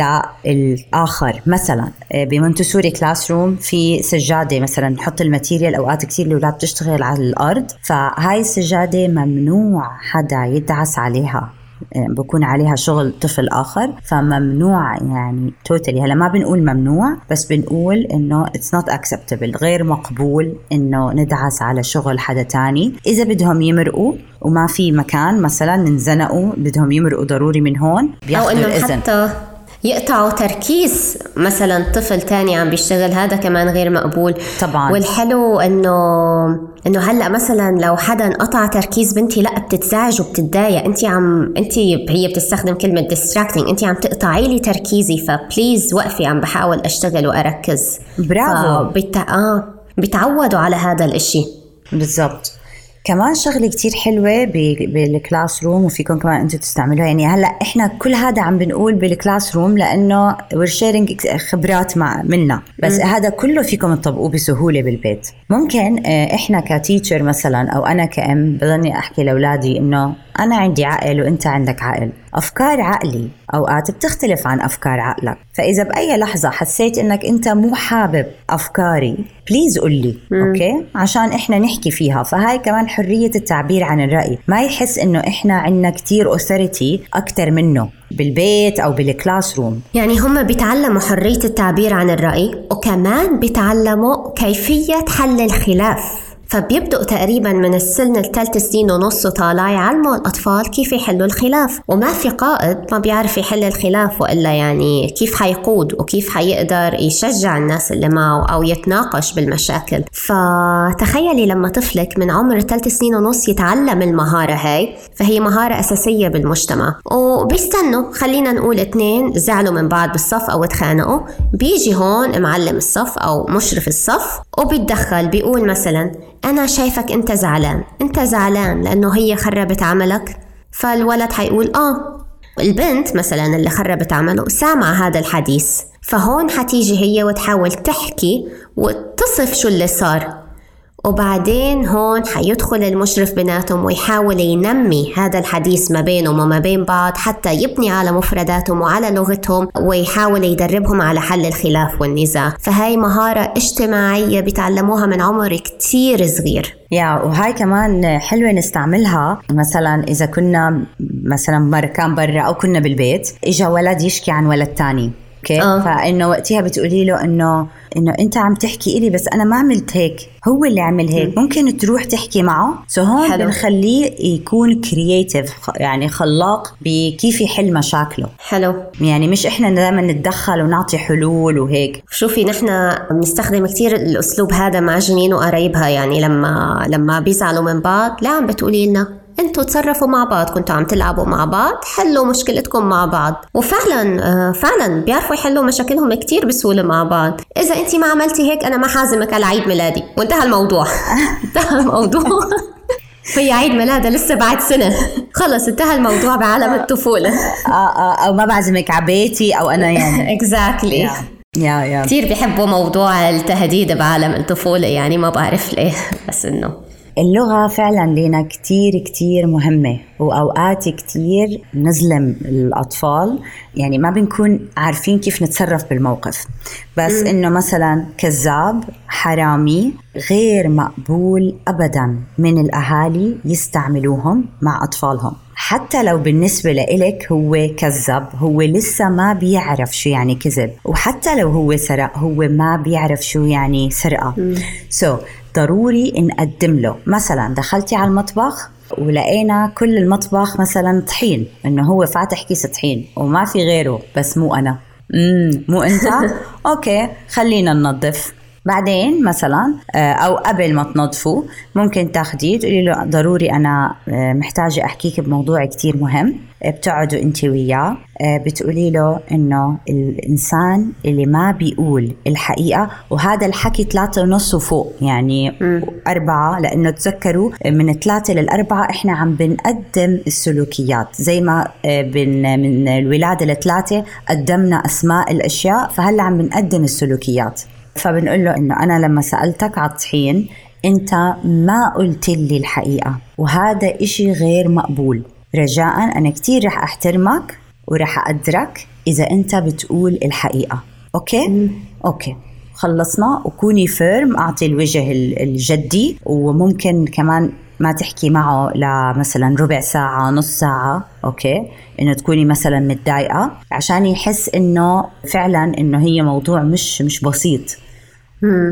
للآخر، مثلا بمونتسوري كلاس روم في سجادة مثلا نحط الماتيريال، أوقات كتير الأولاد بتشتغل على الأرض، فهاي السجادة ممنوع حدا يدعس عليها، بكون عليها شغل طفل آخر، فممنوع يعني توتالي. هلا ما بنقول ممنوع بس بنقول إنه it's not acceptable، غير مقبول إنه ندعس على شغل حدا تاني. إذا بدهم يمرقوا وما في مكان مثلا ننزنقوا بدهم يمرقوا ضروري من هون بياخدوا الإذن، حتى يقطعوا تركيز مثلا طفل تاني عم بيشتغل، هذا كمان غير مقبول طبعا. والحلو انه انه هلا مثلا لو حدا قطع تركيز بنتي لا بتتزعج وبتتضايق، انت عم انت هي بتستخدم كلمه distracting، انت عم تقطعي لي تركيزي، فبليز وقفي عم بحاول اشتغل واركز. برافو. بت... اه بيتعودوا على هذا الاشي بالضبط. كمان شغلة كتير حلوة بالكلاس روم وفيكم كمان انتوا تستعملوها، يعني هلأ احنا كل هذا عم بنقول بالكلاس روم لأنه we're sharing خبرات مع منا، بس م. هذا كله فيكم تطبقوه بسهولة بالبيت. ممكن احنا كتيتشر مثلا او انا كأم بضلني احكي لأولادي انه انا عندي عقل وانت عندك عقل، افكار عقلي اوقات بتختلف عن افكار عقلك، فاذا باي لحظة حسيت انك انت مو حابب افكاري بليز قولي اوكي عشان احنا نحكي فيها. فهاي كمان حرية التعبير عن الرأي، ما يحس انه احنا عنا كتير اوثوريتي اكتر منه بالبيت او بالكلاس روم. يعني هم بيتعلموا حرية التعبير عن الرأي وكمان بيتعلموا كيفية حل الخلاف، فبيبدأوا تقريبا من السن الثالث سنين ونص وطالع يعلموا الأطفال كيف يحلوا الخلاف. وما في قائد ما بيعرف يحل الخلاف وإلا يعني كيف حيقود وكيف حيقدر يشجع الناس اللي معه أو يتناقش بالمشاكل. فتخيلي لما طفلك من عمر ثلاث سنين ونص يتعلم المهارة هاي، فهي مهارة أساسية بالمجتمع. وبيستنوا خلينا نقول اثنين زعلوا من بعض بالصف أو اتخانقوا، بيجي هون معلم الصف أو مشرف الصف وبيتدخل بيقول مثلا أنا شايفك أنت زعلان، أنت زعلان لأنه هي خربت عملك. فالولد حيقول آه. البنت مثلا اللي خربت عمله سامع هذا الحديث، فهون حتيجي هي وتحاول تحكي وتصف شو اللي صار، وبعدين هون حيدخل المشرف بيناتهم ويحاول ينمي هذا الحديث ما بينهم وما بين بعض حتى يبني على مفرداتهم وعلى لغتهم ويحاول يدربهم على حل الخلاف والنزاع. فهاي مهارة اجتماعية بيتعلموها من عمر كتير صغير. يا وهاي كمان حلوة نستعملها مثلا إذا كنا مثلا مكان برا أو كنا بالبيت إجا ولد يشكي عن ولد تاني اوكي آه. فانه وقتها بتقولي له انه انه انت عم تحكي إلي بس انا ما عملت هيك، هو اللي عمل هيك. م. ممكن تروح تحكي معه. سو هون حلو. بنخليه يكون كرييتيف، يعني خلاق بكيف يحل مشاكله. حلو. يعني مش احنا دائما نتدخل ونعطي حلول وهيك. شوفي نحن بنستخدم كتير الاسلوب هذا مع جنين وقرايبها، يعني لما لما بيزعلوا من بعض لا عم بتقولي لنا انتوا تصرفوا مع بعض، كنتوا عم تلعبوا مع بعض، حلوا مشكلتكم مع بعض. وفعلا فعلا بيعرفوا يحلوا مشاكلهم كتير بسهولة مع بعض. اذا انتي ما عملتي هيك انا ما حازمك على عيد ميلادي، وانتهى الموضوع. انتهى الموضوع. هي عيد ميلادها لسه بعد سنة، خلص انتهى الموضوع بعالم الطفولة. اه اه او ما بعزمك على بيتي او انا يعني exactly. يا يا كتير بيحبوا موضوع التهديد بعالم الطفولة، يعني ما بعرف ليه، بس انه اللغة فعلا لنا كتير كتير مهمة، وأوقات كتير نظلم الأطفال، يعني ما بنكون عارفين كيف نتصرف بالموقف. بس م. إنه مثلا كذاب، حرامي، غير مقبول أبدا من الأهالي يستعملوهم مع أطفالهم. حتى لو بالنسبة لإلك هو كذب، هو لسه ما بيعرف شو يعني كذب، وحتى لو هو سرق هو ما بيعرف شو يعني سرقة. سو so, ضروري نقدم له مثلا دخلتي على المطبخ ولقينا كل المطبخ مثلا طحين، انه هو فاتح كيس طحين وما في غيره، بس مو انا. امم مو انت. اوكي خلينا ننظف. بعدين مثلا أو قبل ما تنظفوا ممكن تاخديه تقولي له ضروري أنا محتاجة أحكيك بموضوع كتير مهم. بتقعدوا انت وياه بتقولي له إنه الإنسان اللي ما بيقول الحقيقة، وهذا الحكي ثلاثة ونص وفوق يعني م. أربعة، لأنه تذكروا من ثلاثة للأربعة إحنا عم بنقدم السلوكيات زي ما بن من الولادة لثلاثة قدمنا أسماء الأشياء، فهلا عم بنقدم السلوكيات. فبنقول له إنه أنا لما سألتك على الطحين أنت ما قلت لي الحقيقة، وهذا إشي غير مقبول. رجاءً أنا كتير رح أحترمك ورح أقدرك إذا أنت بتقول الحقيقة. أوكي؟ م. أوكي خلصنا. وكوني فيرم، أعطي الوجه الجدي، وممكن كمان ما تحكي معه لمثلا ربع ساعة نص ساعة. أوكي؟ إنه تكوني مثلا متضايقة عشان يحس إنه فعلا إنه هي موضوع مش مش بسيط. مم.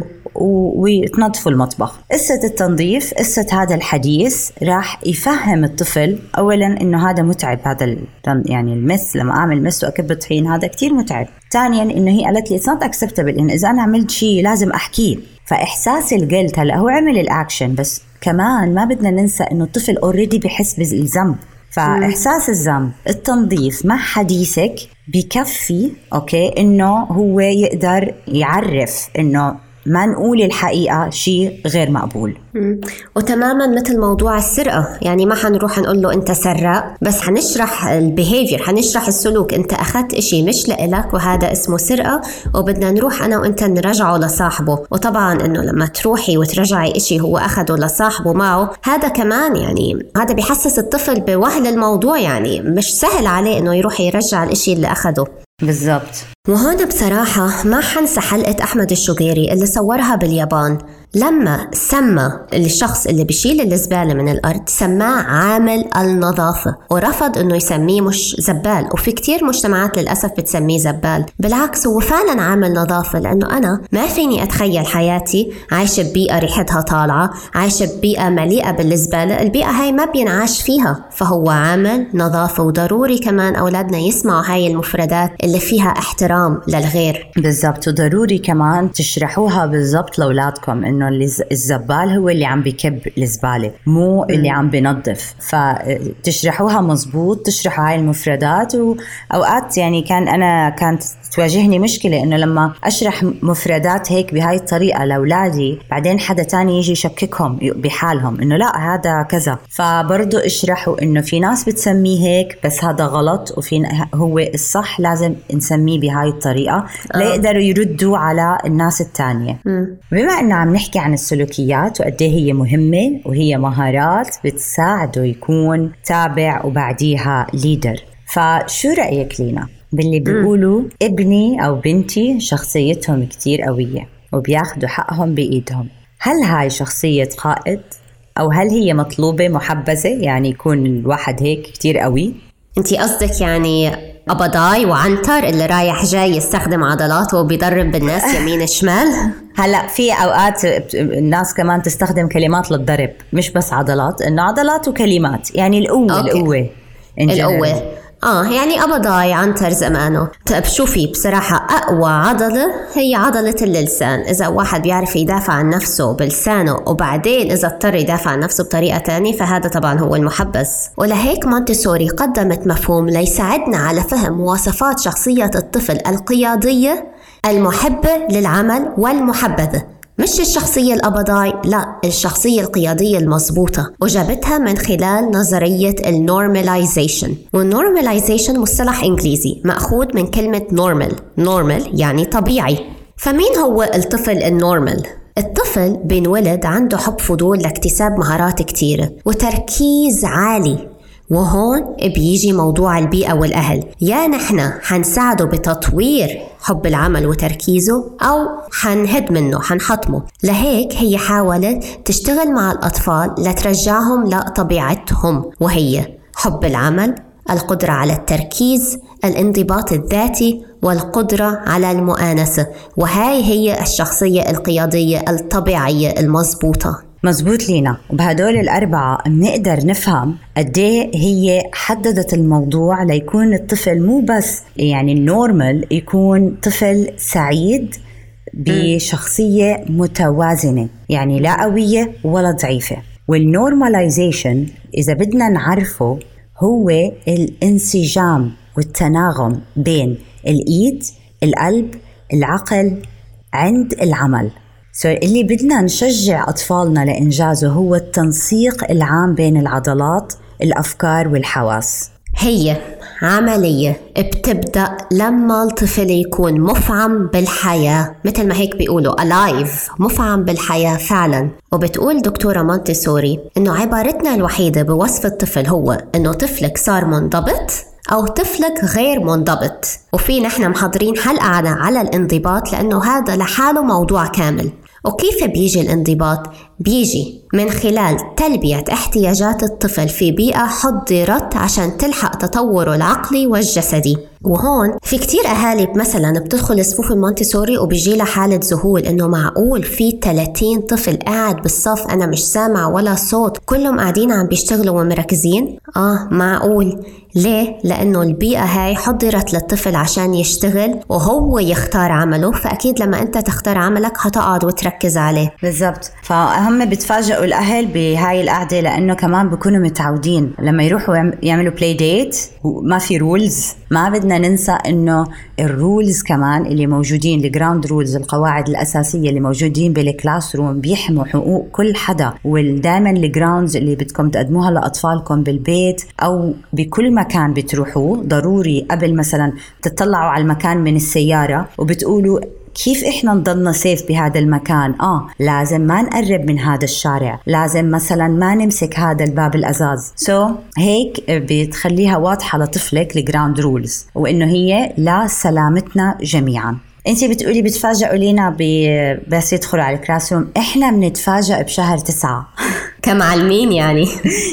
ويتنظفوا المطبخ. قصة التنظيف، قصة هذا الحديث راح يفهم الطفل أولا إنه هذا متعب، هذا يعني المس لما أعمل مس وأكب الطحين هذا كتير متعب. ثانيا إنه هي قالت لي it's not acceptable، إن إذا أنا عملت شيء لازم أحكيه. فإحساس الجلد هلأ هو عمل الأكشن، بس كمان ما بدنا ننسى إنه الطفل already بيحس بالذنب. فإحساس الذنب، التنظيف مع حديثك بكفي أوكي إنه هو يقدر يعرف إنه ما نقول الحقيقة شيء غير مقبول. مم. وتماما مثل موضوع السرقة، يعني ما حنروح نقول له أنت سرق، بس حنشرح البيهيفير، حنشرح السلوك. أنت أخذت إشي مش لإلك وهذا اسمه سرقة، وبدنا نروح أنا وأنت نرجعه لصاحبه. وطبعا إنه لما تروحي وترجعي إشي هو أخده لصاحبه معه، هذا كمان يعني هذا بيحسس الطفل بوهل الموضوع، يعني مش سهل عليه إنه يروح يرجع الإشي اللي أخده. بالضبط. وهون بصراحة ما حنسى حلقة أحمد الشقيري اللي صورها باليابان، لما سمى الشخص اللي بيشيل الزبالة من الأرض سماه عامل النظافة، ورفض أنه يسميه مش زبال. وفي كتير مجتمعات للأسف بتسميه زبال، بالعكس هو فعلا عامل نظافة، لأنه أنا ما فيني أتخيل حياتي عايشة ببيئة ريحتها طالعة، عايشة ببيئة مليئة بالزبالة، البيئة هاي ما بينعاش فيها، فهو عامل نظافة. وضروري كمان أولادنا يسمعوا هاي المفردات اللي فيها احترام للغير. بالضبط. وضروري كمان تشرحوها بالضبط لأولادكم إنه الزبال هو اللي عم بيكب الزبالة مو اللي عم بينظف، فتشرحوها مزبوط، تشرحوا هاي المفردات. وأوقات يعني كان أنا كانت تواجهني مشكلة إنه لما أشرح مفردات هيك بهاي الطريقة لأولادي بعدين حدا تاني يجي يشككهم بحالهم إنه لا هذا كذا، فبرضو اشرحوا إنه في ناس بتسميه هيك بس هذا غلط، وفي هو الصح لازم نسميه بهاي الطريقة آه. ليقدروا يردوا على الناس التانية. م. بما إنه عم نحكي عن السلوكيات وقديه هي مهمة وهي مهارات بتساعده يكون تابع وبعديها ليدر، فشو رأيك لينا باللي بيقولوا م. ابني أو بنتي شخصيتهم كتير قوية وبياخدوا حقهم بإيدهم؟ هل هاي شخصية قائد أو هل هي مطلوبة محبذة، يعني يكون الواحد هيك كتير قوي؟ انتي قصدك يعني أبضاي وعنتر اللي رايح جاي يستخدم عضلاته وبيضرب بالناس يمين شمال؟ هلأ في أوقات الناس كمان تستخدم كلمات للضرب، مش بس عضلات، إنه عضلات وكلمات، يعني القوة. أوكي. القوة القوة آه يعني أبضاي عنتر زمانه. طيب شوفي بصراحة أقوى عضلة هي عضلة اللسان. إذا واحد بيعرف يدافع عن نفسه بلسانه وبعدين إذا اضطر يدافع عن نفسه بطريقة تانية فهذا طبعا هو المحبذ. ولهيك مونتسوري قدمت مفهوم ليساعدنا على فهم مواصفات شخصية الطفل القيادية المحبة للعمل والمحبذة، مش الشخصية الأبضاي، لا الشخصية القيادية المضبوطة، وجابتها من خلال نظرية النورماليزيشن. والنورماليزيشن مصطلح إنجليزي مأخوذ من كلمة نورمال. نورمال يعني طبيعي. فمين هو الطفل النورمال؟ الطفل بينولد عنده حب فضول لاكتساب مهارات كتيرة وتركيز عالي، وهون بيجي موضوع البيئة والأهل. يا نحن حنساعده بتطوير حب العمل وتركيزه أو حنهد منه حنحطمه. لهيك هي حاولت تشتغل مع الأطفال لترجعهم لطبيعتهم، وهي حب العمل، القدرة على التركيز، الانضباط الذاتي، والقدرة على المؤانسة. وهاي هي الشخصية القيادية الطبيعية المضبوطة. مزبوط لينا. وبهدول الأربعة بنقدر نفهم قديه هي حددت الموضوع ليكون الطفل مو بس يعني النورمال، يكون طفل سعيد بشخصية متوازنة، يعني لا قوية ولا ضعيفة. والنورماليزيشن إذا بدنا نعرفه هو الانسجام والتناغم بين الإيد، القلب، العقل عند العمل. so اللي بدنا نشجع أطفالنا لإنجازه هو التنسيق العام بين العضلات، الأفكار والحواس. هي عملية بتبدأ لما الطفل يكون مفعم بالحياة، مثل ما هيك بيقولوا alive، مفعم بالحياة فعلا. وبتقول دكتورة مونتيسوري إنه عبارتنا الوحيدة بوصف الطفل هو إنه طفلك صار منضبط أو طفلك غير منضبط. وفي نحن محضرين حلقة على الانضباط لأنه هذا لحاله موضوع كامل. وكيف بيجي الانضباط؟ بيجي من خلال تلبية احتياجات الطفل في بيئة حضرت عشان تلحق تطوره العقلي والجسدي. وهون في كتير أهالي مثلا بتدخل صفوف المونتيسوري وبيجي لها حالة ذهول إنه معقول في ثلاثين طفل قاعد بالصف أنا مش سامع ولا صوت، كلهم قاعدين عم بيشتغلوا ومركزين؟ آه معقول. ليه؟ لأنه البيئة هاي حضرت للطفل عشان يشتغل وهو يختار عمله، فأكيد لما أنت تختار عملك هتقعد وتركز عليه. بالضبط. فهم بتفاجئوا الأهل بهاي القعدة لأنه كمان بيكونوا متعودين لما يروحوا يعملوا بلاي ديت وما في رولز. ما بدنا ننسى إنه الرولز كمان اللي موجودين، الجراوند رولز، القواعد الأساسية اللي موجودين بالكلاس روم بيحموا حقوق كل حدا. ودائما الجراوندز اللي بدكم تقدموها لأطفالكم بالبيت أو بكل مكان بتروحوه ضروري قبل مثلا تطلعوا على المكان من السيارة وبتقولوا كيف إحنا نضلنا سيف بهذا المكان. آه لازم ما نقرب من هذا الشارع، لازم مثلا ما نمسك هذا الباب الأزاز. سو so, هيك بتخليها واضحة لطفلك الجراوند رولز وإنه هي لا سلامتنا جميعا. انتي بتقولي بتفاجئوا لينا بس يدخلوا على الكلاسروم، احنا بنتفاجئ بشهر تسعة كمعلمين يعني.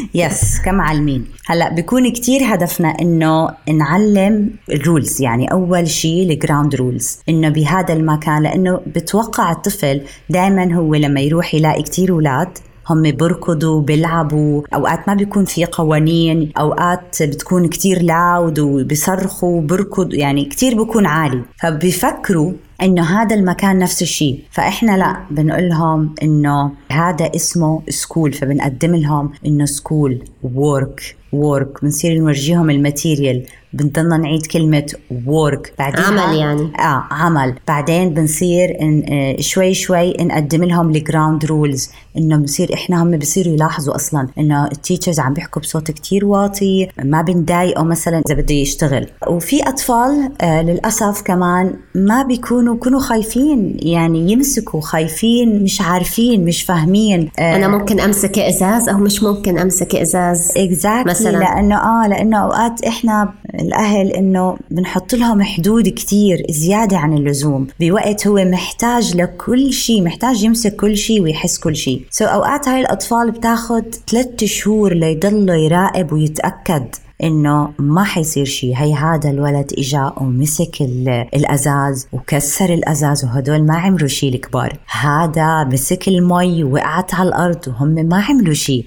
يس كمعلمين. هلأ بيكون كتير هدفنا انه نعلم الرولز، يعني اول شيء الجراوند رولز انه بهذا المكان، لانه بتوقع الطفل دائما هو لما يروح يلاقي كتير اولاد هم بركضوا بيلعبوا، أوقات ما بيكون في قوانين، أوقات بتكون كتير لاود وبيصرخوا بركض، يعني كتير بيكون عالي، فبيفكروا إنه هذا المكان نفس الشيء. فإحنا لا بنقول لهم إنه هذا اسمه سكول، فبنقدم لهم إنه سكول وورك وورك، بنصير نورجيهم الماتيريال، بنضلنا نعيد كلمة work بعدين عمل يعني آه عمل. بعدين بنصير إن آه شوي شوي نقدم لهم الجراوند رولز، إنه بنصير إحنا هم بيصيروا يلاحظوا أصلاً إنه التيتشرز عم بيحكوا بصوت كتير واطي، ما بنضايقوا مثلاً إذا بده يشتغل. وفي أطفال آه للأسف كمان ما بيكونوا كونوا خايفين، يعني يمسكوا خايفين، مش عارفين مش فاهمين. آه أنا ممكن أمسك إزاز أو مش ممكن أمسك إزاز exactly مثلاً، لأنه آه لأنه أوقات إحنا الأهل إنه بنحط لهم حدود كتير زيادة عن اللزوم بوقت هو محتاج لكل شيء، محتاج يمسك كل شيء ويحس كل شيء. سو أوقات هاي الأطفال بتاخد ثلاثة شهور ليضل يراقب ويتأكد إنه ما حيصير شيء. هي هذا الولد إجا ومسك الأزاز وكسر الأزاز وهدول ما عملوا شيء الكبار، هذا مسك المي ووقعت على الأرض وهم ما عملوا شيء.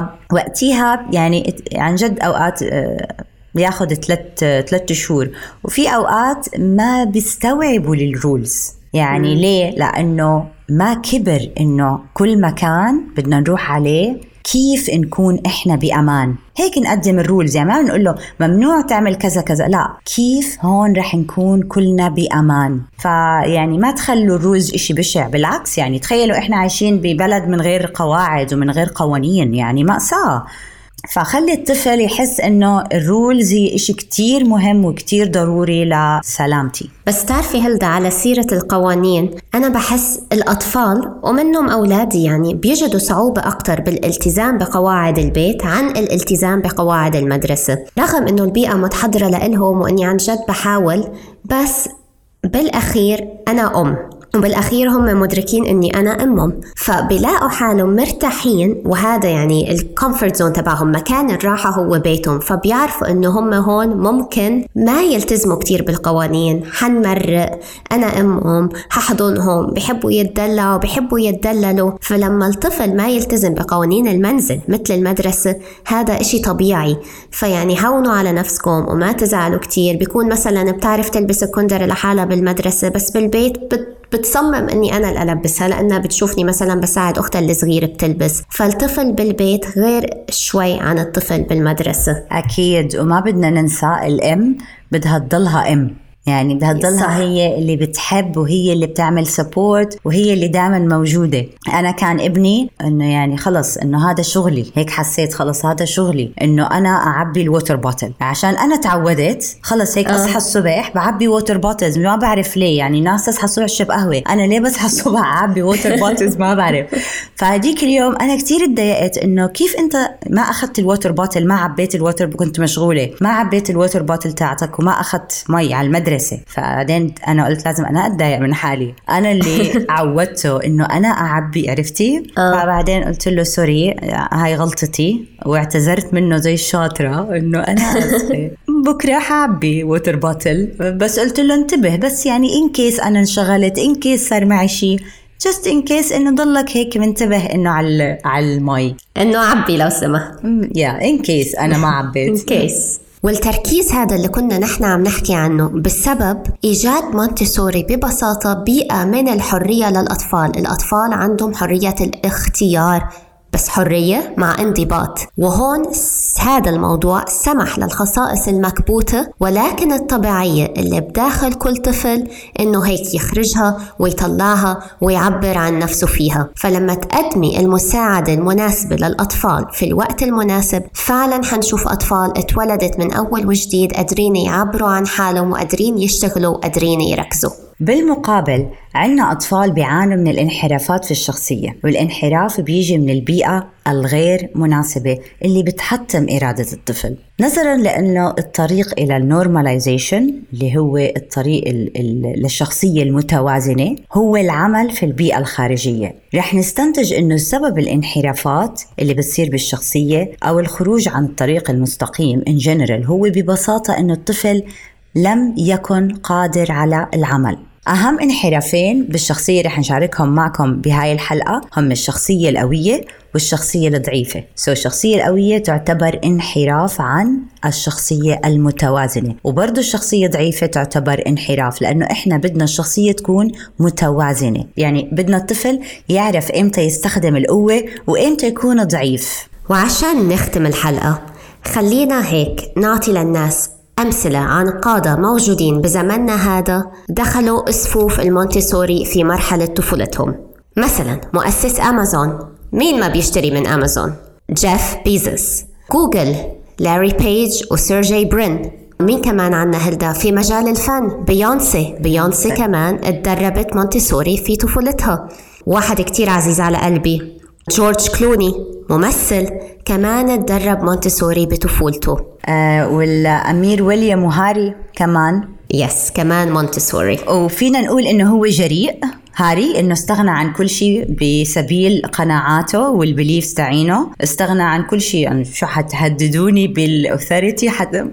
فوقتها يعني عن جد أوقات بياخد ثلاث ثلاث شهور، وفي أوقات ما بيستوعبوا للرولز. يعني مم. ليه؟ لأنه ما كبر إنه كل مكان بدنا نروح عليه كيف نكون إحنا بأمان. هيك نقدم الرولز، يعني ما نقول له ممنوع تعمل كذا كذا، لا، كيف هون رح نكون كلنا بأمان. فيعني ما تخلوا الرولز إشي بشع، بالعكس يعني تخيلوا إحنا عايشين ببلد من غير قواعد ومن غير قوانين، يعني مأساة. فخلي الطفل يحس انه الرولز هي اشي كتير مهم وكتير ضروري لسلامتي. بس تعرفي هلدا، على سيرة القوانين، انا بحس الاطفال ومنهم اولادي يعني بيجدوا صعوبة اكتر بالالتزام بقواعد البيت عن الالتزام بقواعد المدرسة، رغم انه البيئة متحضرة لإلهم واني عن جد بحاول، بس بالاخير انا ام، وبالأخير هم مدركين أني أنا أمهم، فبيلاقوا حالهم مرتاحين، وهذا يعني الكومفورت زون تبعهم، مكان الراحة هو بيتهم، فبيعرفوا أنه هم هون ممكن ما يلتزموا كتير بالقوانين، حنمرق، أنا أمهم، ححضنهم، بيحبوا يتدلعوا بيحبوا يتدللوا. فلما الطفل ما يلتزم بقوانين المنزل مثل المدرسة، هذا إشي طبيعي. فيعني هونوا على نفسكم وما تزعلوا كتير. بيكون مثلا بتعرف تلبس الكندر لحالها بالمدرسة، بس بالبيت بت بتصمم أني أنا اللي ألبسها لأنها بتشوفني مثلا بساعد أختها الصغيرة بتلبس. فالطفل بالبيت غير شوي عن الطفل بالمدرسة. أكيد. وما بدنا ننسى الأم بدها تضلها أم، يعني بدها تضلها هي اللي بتحب وهي اللي بتعمل سبورت وهي اللي دائما موجودة. أنا كان ابني إنه يعني خلص إنه هذا شغلي، هيك حسيت خلص هذا شغلي إنه أنا أعبي الووتر بوتل، عشان أنا تعودت خلص هيك أصحى الصبح بعبي ووتر بوتلز. ما بعرف ليه، يعني ناس تصحى الصبح تشرب قهوة، أنا ليه بصحى الصبح أعبي ووتر بوتلز ما بعرف. فهديك اليوم أنا كتير اتضايقت إنه كيف أنت ما أخذت الووتر بوتل، ما عبيت الووتر، كنت مشغولة، ما عبيت الووتر بوتل تاعتك وما أخذت مي على المدرسة. فبعدين أنا قلت لازم أنا أتضايق من حالي، أنا اللي عودته إنه أنا أعبي، عرفتي؟ أه. فبعدين قلت له سوري هاي غلطتي واعتذرت منه زي الشاطرة إنه أنا أسفة بكرة حابي ووتر بوتل، بس قلت له انتبه بس يعني إن كيس أنا انشغلت، إن كيس صار معي شي، just in case إنه ضلك هيك منتبه إنه على على المي، إنه عبي لو سمح. يا yeah, in case أنا ما عبيت. in case. والتركيز هذا اللي كنا نحن عم نحكي عنه بسبب إيجاد مونتيسوري ببساطة بيئة من الحرية للأطفال. الأطفال عندهم حرية الاختيار، بس حرية مع انضباط. وهون هذا الموضوع سمح للخصائص المكبوتة ولكن الطبيعية اللي بداخل كل طفل إنه هيك يخرجها ويطلعها ويعبر عن نفسه فيها. فلما تقدمي المساعدة المناسبة للأطفال في الوقت المناسب فعلا حنشوف أطفال اتولدت من أول وجديد قادرين يعبروا عن حالهم وقادرين يشتغلوا وقادرين يركزوا. بالمقابل عنا أطفال بيعانوا من الانحرافات في الشخصية، والانحراف بيجي من البيئة الغير مناسبة اللي بتحطم إرادة الطفل، نظرا لأنه الطريق إلى النورماليزيشن اللي هو الطريق ال ال للشخصية المتوازنة هو العمل في البيئة الخارجية. رح نستنتج أنه سبب الانحرافات اللي بتصير بالشخصية أو الخروج عن الطريق المستقيم in general هو ببساطة أنه الطفل لم يكن قادر على العمل. أهم انحرافين بالشخصية رح نشاركهم معكم بهاي الحلقة هم الشخصية القوية والشخصية الضعيفة. سو الشخصية القوية تعتبر انحراف عن الشخصية المتوازنة، وبرضو الشخصية الضعيفة تعتبر انحراف، لأنه إحنا بدنا الشخصية تكون متوازنة، يعني بدنا الطفل يعرف إمتى يستخدم القوة وإمتى يكون ضعيف. وعشان نختم الحلقة خلينا هيك نعطي للناس أمثلة عن قادة موجودين بزمننا هذا دخلوا صفوف المونتيسوري في مرحلة طفولتهم. مثلا مؤسس أمازون، مين ما بيشتري من أمازون؟ جيف بيزوس. جوجل، لاري بيج وسيرجي برين. مين كمان عنا هلدا في مجال الفن؟ بيونسي. بيونسي كمان اتدربت مونتيسوري في طفولتها. واحد كتير عزيز على قلبي، جورج كلوني، ممثل كمان اتدرب مونتيسوري بطفولته. آه والأمير ويليام وهاري كمان يس كمان مونتيسوري. وفينا نقول إنه هو جريء هاري إنه استغنى عن كل شيء بسبيل قناعاته والبليفز تاعينه، استغنى عن كل شيء. يعني شو حتهددوني بالأوثوريتي حتى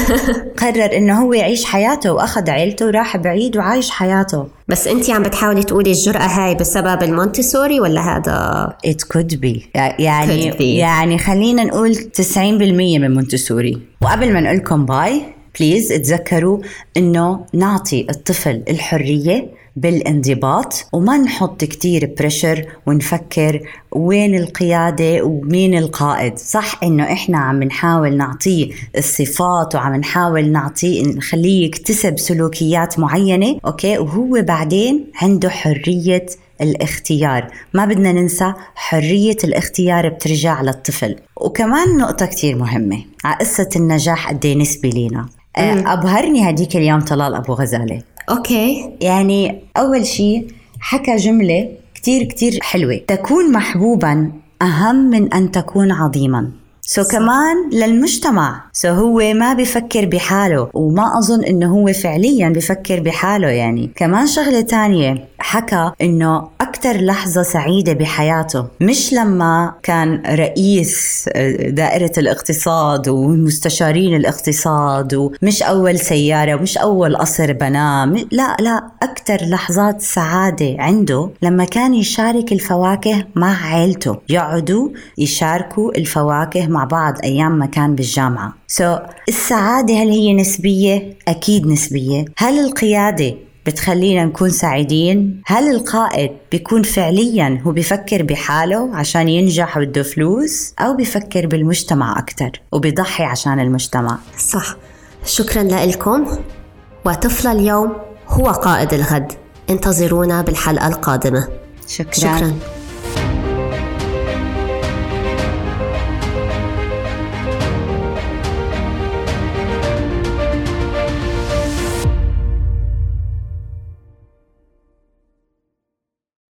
قرر إنه هو يعيش حياته وأخذ عيلته وراح بعيد وعايش حياته. بس أنتي عم بتحاولي تقولي الجرأة هاي بسبب المونتيسوري ولا هذا؟ It could be يعني could be. يعني خلينا نقول تسعين بالمية من مونتيسوري. وقبل ما نقولكم باي بليز اتذكروا إنه نعطي الطفل الحرية بالانضباط وما نحط كتير بريشر ونفكر وين القيادة ومين القائد. صح إنه إحنا عم نحاول نعطيه الصفات وعم نحاول نعطيه نخليه يكتسب سلوكيات معينة أوكي، وهو بعدين عنده حرية الاختيار. ما بدنا ننسى حرية الاختيار بترجع للطفل. وكمان نقطة كتير مهمة على قصة النجاح قدي نسبي لينا. أبهرني هديك اليوم طلال أبو غزالة. أوكي، يعني أول شيء حكى جملة كتير كتير حلوة، تكون محبوبا أهم من أن تكون عظيما. سو so كمان للمجتمع. سو so هو ما بيفكر بحاله، وما أظن إنه هو فعليا بيفكر بحاله. يعني كمان شغلة تانية حكى إنه أكتر لحظة سعيدة بحياته مش لما كان رئيس دائرة الاقتصاد ومستشارين الاقتصاد ومش أول سيارة ومش أول قصر بناه، لا لا، أكتر لحظات سعادة عنده لما كان يشارك الفواكه مع عائلته، يقعدوا يشاركوا الفواكه مع بعض أيام ما كان بالجامعة. سو so, السعادة هل هي نسبية؟ أكيد نسبية. هل القيادة بتخلينا نكون سعيدين؟ هل القائد بيكون فعليا هو بيفكر بحاله عشان ينجح وبده فلوس، أو بيفكر بالمجتمع أكتر وبيضحي عشان المجتمع؟ صح. شكرا لكم. وطفل اليوم هو قائد الغد. انتظرونا بالحلقة القادمة. شكرا, شكرا.